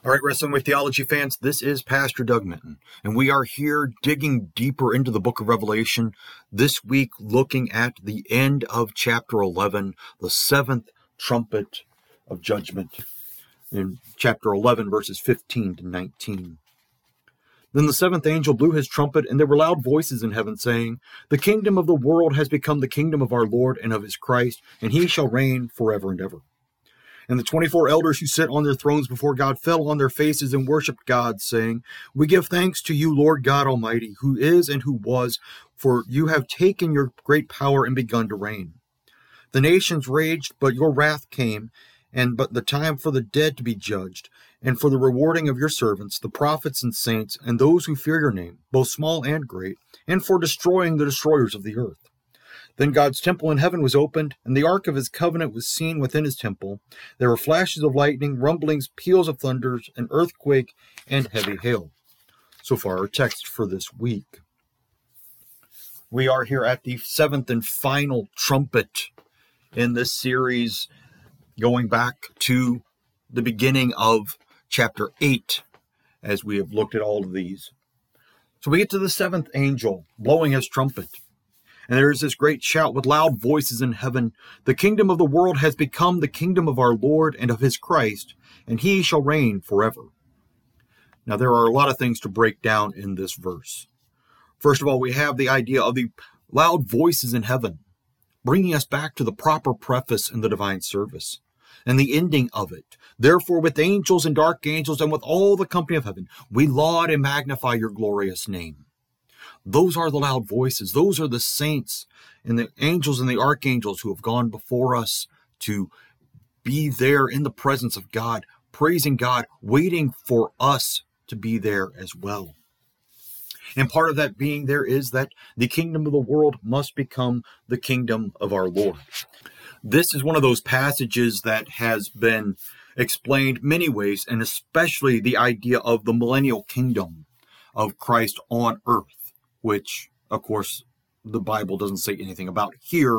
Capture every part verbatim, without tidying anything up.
All right, Wrestling with Theology fans, this is Pastor Doug Minton, and we are here digging deeper into the book of Revelation, this week looking at the end of chapter eleven, the seventh trumpet of judgment, in chapter eleven, verses fifteen to nineteen. Then the seventh angel blew his trumpet, and there were loud voices in heaven saying, "The kingdom of the world has become the kingdom of our Lord and of his Christ, and he shall reign forever and ever." And the twenty-four elders who sit on their thrones before God fell on their faces and worshipped God, saying, "We give thanks to you, Lord God Almighty, who is and who was, for you have taken your great power and begun to reign. The nations raged, but your wrath came, and but the time for the dead to be judged, and for the rewarding of your servants, the prophets and saints, and those who fear your name, both small and great, and for destroying the destroyers of the earth." Then God's temple in heaven was opened, and the ark of his covenant was seen within his temple. There were flashes of lightning, rumblings, peals of thunders, an earthquake, and heavy hail. So far, our text for this week. We are here at the seventh and final trumpet in this series, going back to the beginning of chapter eight, as we have looked at all of these. So we get to the seventh angel blowing his trumpet. And there is this great shout with loud voices in heaven, "The kingdom of the world has become the kingdom of our Lord and of his Christ, and he shall reign forever." Now, there are a lot of things to break down in this verse. First of all, we have the idea of the loud voices in heaven, bringing us back to the proper preface in the divine service, and the ending of it. "Therefore, with angels and archangels and with all the company of heaven, we laud and magnify your glorious name." Those are the loud voices. Those are the saints and the angels and the archangels who have gone before us to be there in the presence of God, praising God, waiting for us to be there as well. And part of that being there is that the kingdom of the world must become the kingdom of our Lord. This is one of those passages that has been explained many ways, and especially the idea of the millennial kingdom of Christ on earth, which, of course, the Bible doesn't say anything about here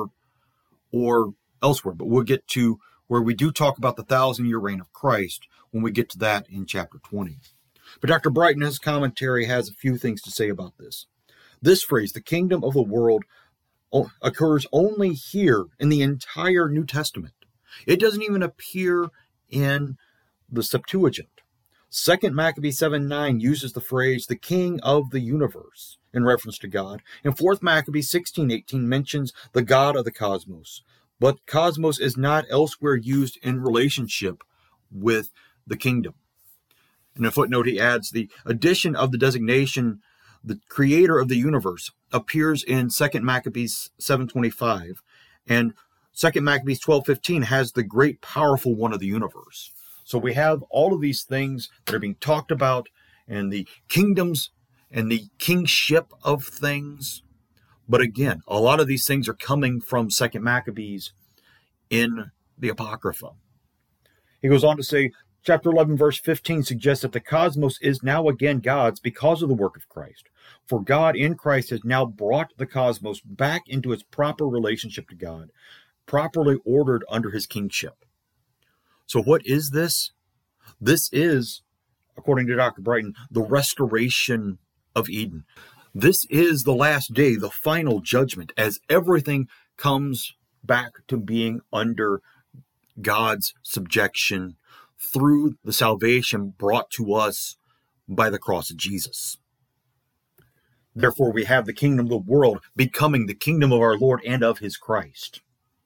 or elsewhere. But we'll get to where we do talk about the thousand-year reign of Christ when we get to that in chapter twenty. But Doctor Brighton, in his commentary, has a few things to say about this. This phrase, the kingdom of the world, occurs only here in the entire New Testament. It doesn't even appear in the Septuagint. Second Maccabees seven nine uses the phrase, "the king of the universe," in reference to God. And Fourth Maccabees sixteen eighteen mentions the God of the cosmos. But cosmos is not elsewhere used in relationship with the kingdom. In a footnote, he adds, the addition of the designation, the creator of the universe, appears in Second Maccabees seven twenty-five. And Second Maccabees twelve fifteen has the great powerful one of the universe. So we have all of these things that are being talked about, and the kingdoms and the kingship of things. But again, a lot of these things are coming from Second Maccabees in the Apocrypha. He goes on to say, chapter eleven, verse fifteen suggests that the cosmos is now again God's because of the work of Christ. For God in Christ has now brought the cosmos back into its proper relationship to God, properly ordered under his kingship. So what is this? This is, according to Doctor Brighton, the restoration of Eden. This is the last day, the final judgment, as everything comes back to being under God's subjection through the salvation brought to us by the cross of Jesus. Therefore, we have the kingdom of the world becoming the kingdom of our Lord and of his Christ.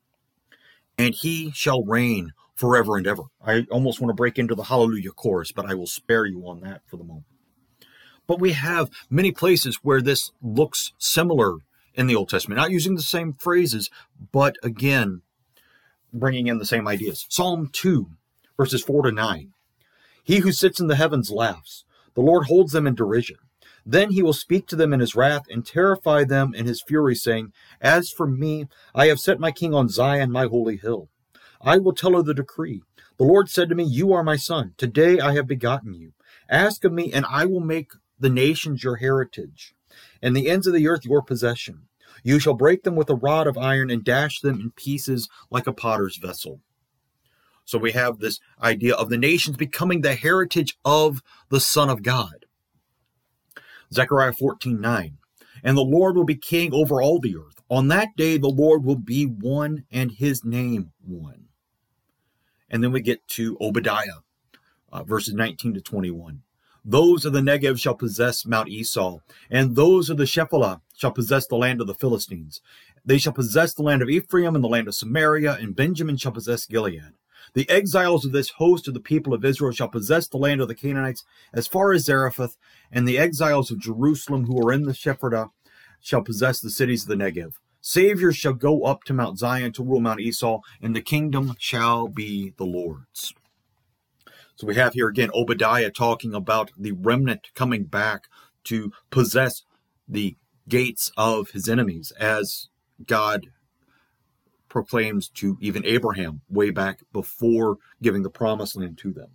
And he shall reign forever and ever. I almost want to break into the hallelujah chorus, but I will spare you on that for the moment. But we have many places where this looks similar in the Old Testament, not using the same phrases, but again, bringing in the same ideas. Psalm two, verses four to nine. "He who sits in the heavens laughs. The Lord holds them in derision. Then he will speak to them in his wrath and terrify them in his fury, saying, As for me, I have set my king on Zion, my holy hill. I will tell her the decree. The Lord said to me, You are my son. Today I have begotten you. Ask of me, and I will make the nations your heritage, and the ends of the earth your possession. You shall break them with a rod of iron and dash them in pieces like a potter's vessel." So we have this idea of the nations becoming the heritage of the Son of God. Zechariah fourteen nine. And the Lord will be king over all the earth. On that day, the Lord will be one and his name one. And then we get to Obadiah, uh, verses nineteen to twenty-one. Those of the Negev shall possess Mount Esau, and those of the Shephelah shall possess the land of the Philistines. They shall possess the land of Ephraim and the land of Samaria, and Benjamin shall possess Gilead. The exiles of this host of the people of Israel shall possess the land of the Canaanites as far as Zarephath, and the exiles of Jerusalem who are in the Shepherdah shall possess the cities of the Negev. Saviors shall go up to Mount Zion to rule Mount Esau, and the kingdom shall be the Lord's. So we have here again Obadiah talking about the remnant coming back to possess the gates of his enemies, as God proclaims to even Abraham way back before giving the promised land to them.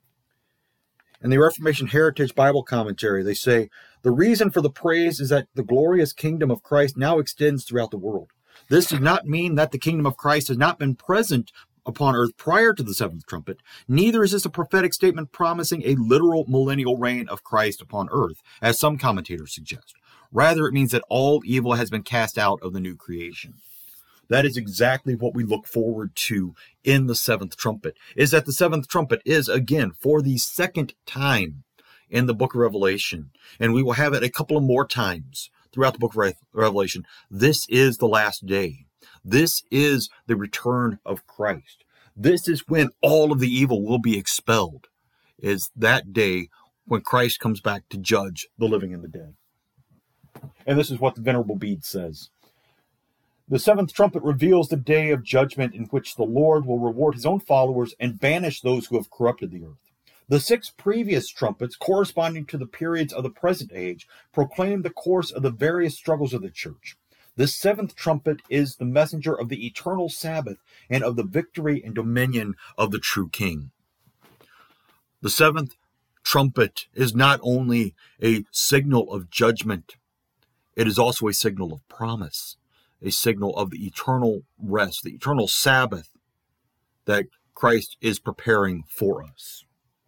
In the Reformation Heritage Bible Commentary, they say, the reason for the praise is that the glorious kingdom of Christ now extends throughout the world. This does not mean that the kingdom of Christ has not been present upon earth prior to the seventh trumpet. Neither is this a prophetic statement promising a literal millennial reign of Christ upon earth, as some commentators suggest. Rather, it means that all evil has been cast out of the new creation. That is exactly what we look forward to in the seventh trumpet, is that the seventh trumpet is, again, for the second time in the book of Revelation, and we will have it a couple of more times throughout the book of Revelation. This is the last day. This is the return of Christ. This is when all of the evil will be expelled, is that day when Christ comes back to judge the living and the dead. And this is what the Venerable Bede says. The seventh trumpet reveals the day of judgment in which the Lord will reward his own followers and banish those who have corrupted the earth. The six previous trumpets, corresponding to the periods of the present age, proclaim the course of the various struggles of the church. The seventh trumpet is the messenger of the eternal Sabbath and of the victory and dominion of the true King. The seventh trumpet is not only a signal of judgment, it is also a signal of promise, a signal of the eternal rest, the eternal Sabbath that Christ is preparing for us.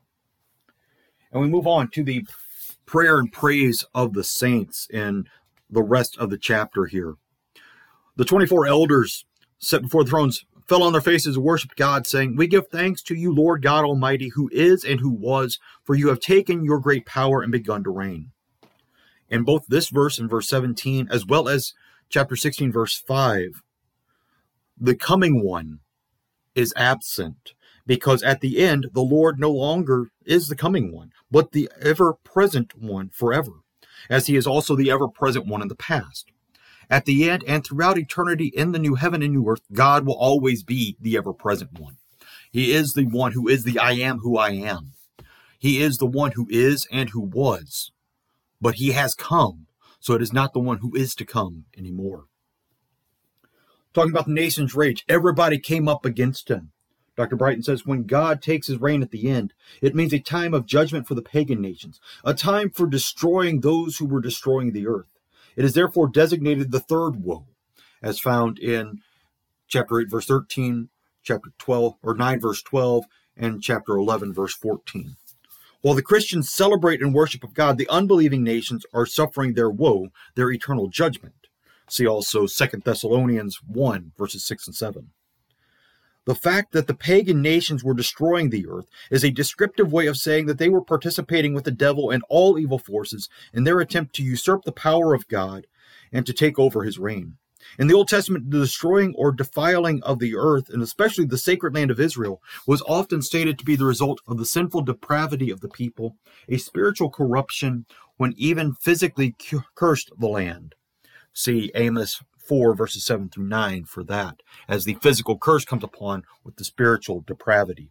And we move on to the prayer and praise of the saints in the rest of the chapter here. The twenty-four elders set before the thrones fell on their faces and worshiped God, saying, We give thanks to you, Lord God Almighty, who is and who was, for you have taken your great power and begun to reign. In both this verse and verse seventeen, as well as chapter sixteen, verse five, the coming one is absent, because at the end, the Lord no longer is the coming one, but the ever-present one forever, as he is also the ever-present one in the past. At the end and throughout eternity in the new heaven and new earth, God will always be the ever-present one. He is the one who is the I am who I am. He is the one who is and who was, but he has come, so it is not the one who is to come anymore. Talking about the nation's rage, everybody came up against him. Doctor Brighton says, when God takes his reign at the end, it means a time of judgment for the pagan nations, a time for destroying those who were destroying the earth. It is therefore designated the third woe, as found in chapter eight, verse thirteen, chapter twelve, or nine, verse twelve, and chapter eleven, verse fourteen. While the Christians celebrate and worship of God, the unbelieving nations are suffering their woe, their eternal judgment. See also Second Thessalonians one, verses six and seven. The fact that the pagan nations were destroying the earth is a descriptive way of saying that they were participating with the devil and all evil forces in their attempt to usurp the power of God and to take over his reign. In the Old Testament, the destroying or defiling of the earth, and especially the sacred land of Israel, was often stated to be the result of the sinful depravity of the people, a spiritual corruption when even physically cursed the land. See Amos four, verses seven through nine for that, as the physical curse comes upon with the spiritual depravity.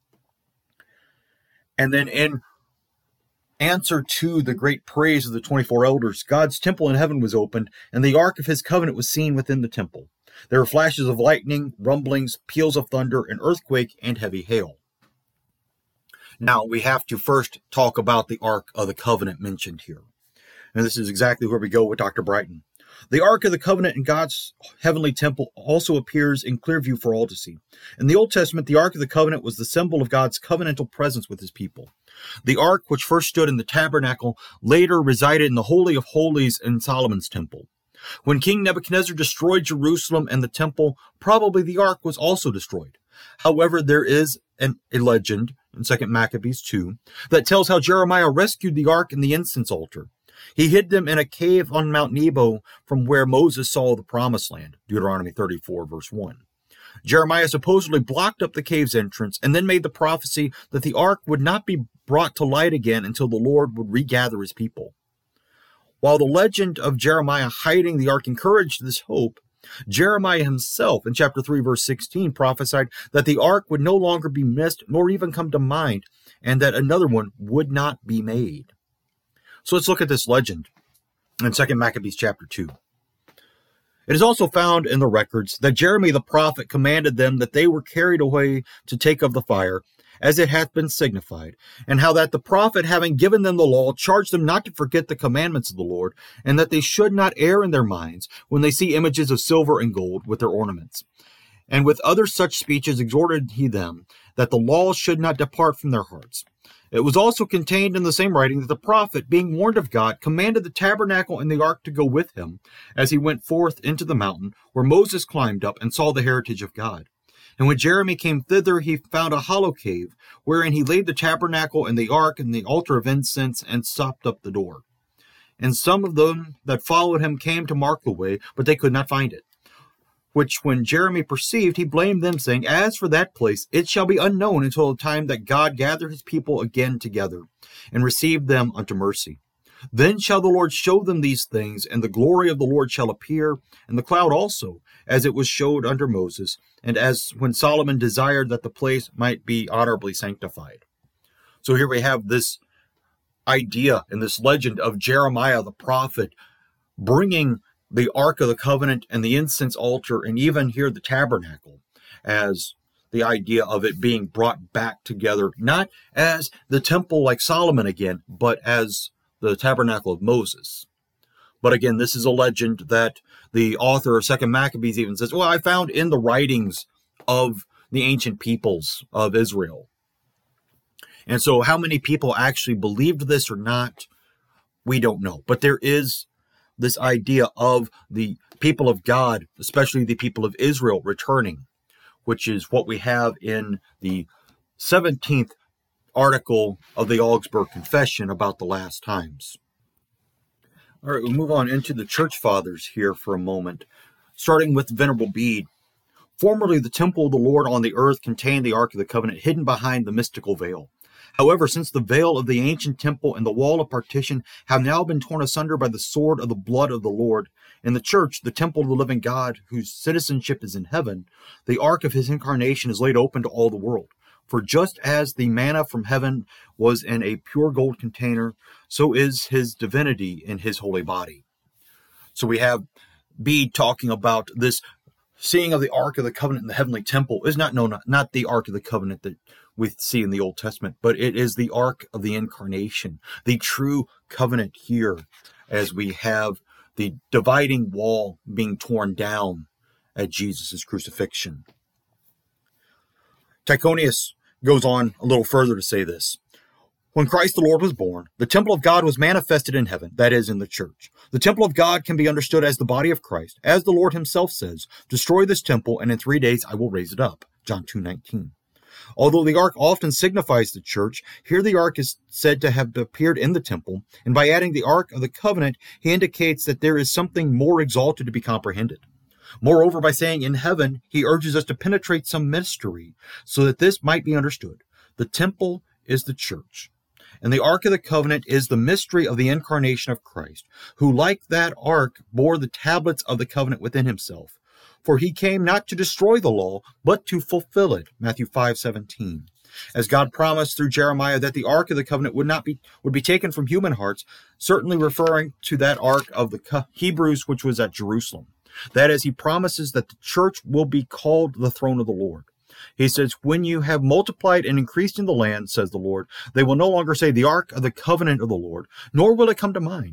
And then in answer to the great praise of the twenty-four elders, God's temple in heaven was opened, and the ark of his covenant was seen within the temple. There were flashes of lightning, rumblings, peals of thunder, an earthquake, and heavy hail. Now, we have to first talk about the ark of the covenant mentioned here. And this is exactly where we go with Doctor Brighton. The Ark of the Covenant in God's heavenly temple also appears in clear view for all to see. In the Old Testament, the Ark of the Covenant was the symbol of God's covenantal presence with his people. The Ark, which first stood in the tabernacle, later resided in the Holy of Holies in Solomon's temple. When King Nebuchadnezzar destroyed Jerusalem and the temple, probably the Ark was also destroyed. However, there is an, a legend in Second Maccabees two that tells how Jeremiah rescued the Ark and the incense altar. He hid them in a cave on Mount Nebo from where Moses saw the promised land, Deuteronomy thirty-four, verse one. Jeremiah supposedly blocked up the cave's entrance and then made the prophecy that the ark would not be brought to light again until the Lord would regather his people. While the legend of Jeremiah hiding the ark encouraged this hope, Jeremiah himself in chapter three, verse sixteen, prophesied that the ark would no longer be missed nor even come to mind, and that another one would not be made. So let's look at this legend in Second Maccabees chapter two. It is also found in the records that Jeremy the prophet commanded them that they were carried away to take of the fire, as it hath been signified, and how that the prophet, having given them the law, charged them not to forget the commandments of the Lord, and that they should not err in their minds when they see images of silver and gold with their ornaments. And with other such speeches exhorted he them, that the law should not depart from their hearts. It was also contained in the same writing that the prophet, being warned of God, commanded the tabernacle and the ark to go with him, as he went forth into the mountain, where Moses climbed up and saw the heritage of God. And when Jeremy came thither, he found a hollow cave, wherein he laid the tabernacle and the ark and the altar of incense, and stopped up the door. And some of them that followed him came to mark the way, but they could not find it. Which when Jeremy perceived, he blamed them, saying, As for that place, it shall be unknown until the time that God gather his people again together, and receive them unto mercy. Then shall the Lord show them these things, and the glory of the Lord shall appear, and the cloud also, as it was showed unto Moses, and as when Solomon desired that the place might be honorably sanctified. So here we have this idea and this legend of Jeremiah the prophet bringing the Ark of the Covenant and the incense altar, and even here the tabernacle, as the idea of it being brought back together, not as the temple like Solomon again, but as the tabernacle of Moses. But again, this is a legend that the author of Second Maccabees even says, well, I found in the writings of the ancient peoples of Israel. And so how many people actually believed this or not, we don't know. But there is this idea of the people of God, especially the people of Israel, returning, which is what we have in the seventeenth article of the Augsburg Confession about the last times. All right, we'll move on into the church fathers here for a moment, starting with Venerable Bede. Formerly, the temple of the Lord on the earth contained the Ark of the Covenant hidden behind the mystical veil. However, since the veil of the ancient temple and the wall of partition have now been torn asunder by the sword of the blood of the Lord, in the church, the temple of the living God, whose citizenship is in heaven, the ark of his incarnation is laid open to all the world. For just as the manna from heaven was in a pure gold container, so is his divinity in his holy body. So we have Bede talking about this seeing of the Ark of the Covenant in the heavenly temple is not known, not the Ark of the Covenant that we see in the Old Testament, but it is the Ark of the Incarnation, the true covenant here, as we have the dividing wall being torn down at Jesus' crucifixion. Tychonius goes on a little further to say this. When Christ the Lord was born, the temple of God was manifested in heaven, that is, in the church. The temple of God can be understood as the body of Christ, as the Lord himself says, destroy this temple, and in three days I will raise it up. John two nineteen. Although the ark often signifies the church, here the ark is said to have appeared in the temple, and by adding the Ark of the Covenant, he indicates that there is something more exalted to be comprehended. Moreover, by saying in heaven, he urges us to penetrate some mystery, so that this might be understood. The temple is the church, and the Ark of the Covenant is the mystery of the incarnation of Christ, who, like that ark, bore the tablets of the covenant within himself. For he came not to destroy the law, but to fulfill it. Matthew five seventeen. As God promised through Jeremiah that the Ark of the Covenant would not be would be taken from human hearts, certainly referring to that Ark of the Hebrews, which was at Jerusalem. That is, he promises that the church will be called the throne of the Lord. He says, when you have multiplied and increased in the land, says the Lord, they will no longer say the Ark of the Covenant of the Lord, nor will it come to mind.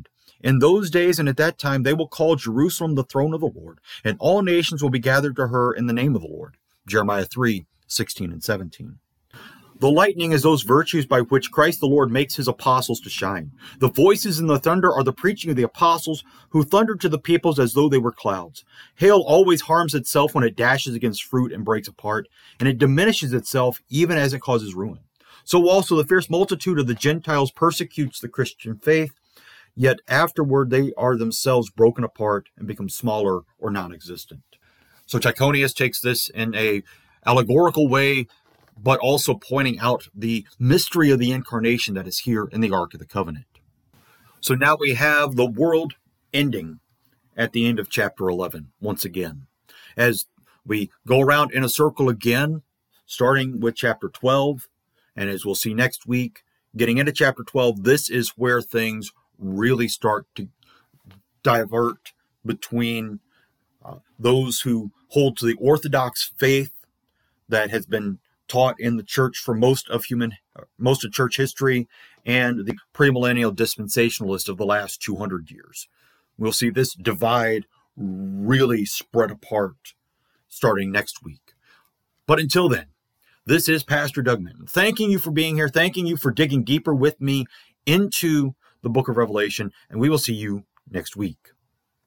In those days and at that time, they will call Jerusalem the throne of the Lord, and all nations will be gathered to her in the name of the Lord. Jeremiah three, sixteen and seventeen. The lightning is those virtues by which Christ the Lord makes his apostles to shine. The voices and the thunder are the preaching of the apostles who thundered to the peoples as though they were clouds. Hail always harms itself when it dashes against fruit and breaks apart, and it diminishes itself even as it causes ruin. So also the fierce multitude of the Gentiles persecutes the Christian faith, yet afterward they are themselves broken apart and become smaller or non-existent. So Tychonius takes this in a allegorical way, but also pointing out the mystery of the incarnation that is here in the Ark of the Covenant. So now we have the world ending at the end of chapter eleven, once again. As we go around in a circle again, starting with chapter twelve, and as we'll see next week, getting into chapter twelve, this is where things really start to divert between uh, those who hold to the Orthodox faith that has been taught in the church for most of human, most of church history, and the premillennial dispensationalist of the last two hundred years. We'll see this divide really spread apart starting next week. But until then, this is Pastor Doug Minton, thanking you for being here, thanking you for digging deeper with me into the book of Revelation, and we will see you next week.